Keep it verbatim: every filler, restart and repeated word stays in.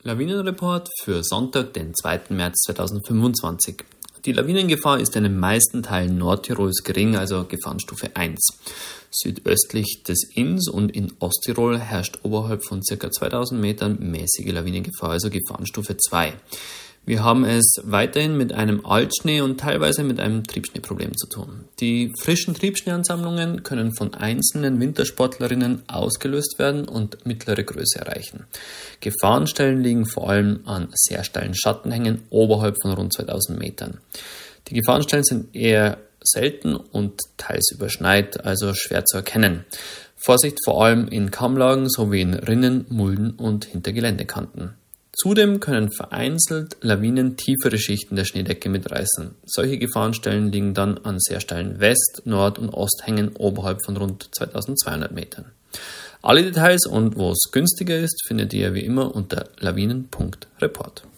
Lawinenreport für Sonntag, den zweiten März zweitausendfünfundzwanzig. Die Lawinengefahr ist in den meisten Teilen Nordtirols gering, also Gefahrenstufe eins. Südöstlich des Inns und in Osttirol herrscht oberhalb von ca. zweitausend Metern mäßige Lawinengefahr, also Gefahrenstufe zwei. Wir haben es weiterhin mit einem Altschnee und teilweise mit einem Triebschneeproblem zu tun. Die frischen Triebschneeansammlungen können von einzelnen Wintersportlerinnen ausgelöst werden und mittlere Größe erreichen. Gefahrenstellen liegen vor allem an sehr steilen Schattenhängen oberhalb von rund zweitausend Metern. Die Gefahrenstellen sind eher selten und teils überschneit, also schwer zu erkennen. Vorsicht vor allem in Kammlagen sowie in Rinnen, Mulden und hinter Geländekanten. Zudem können vereinzelt Lawinen tiefere Schichten der Schneedecke mitreißen. Solche Gefahrenstellen liegen dann an sehr steilen West-, Nord- und Osthängen oberhalb von rund zweitausendzweihundert Metern. Alle Details und wo es günstiger ist, findet ihr wie immer unter lawinen punkt report.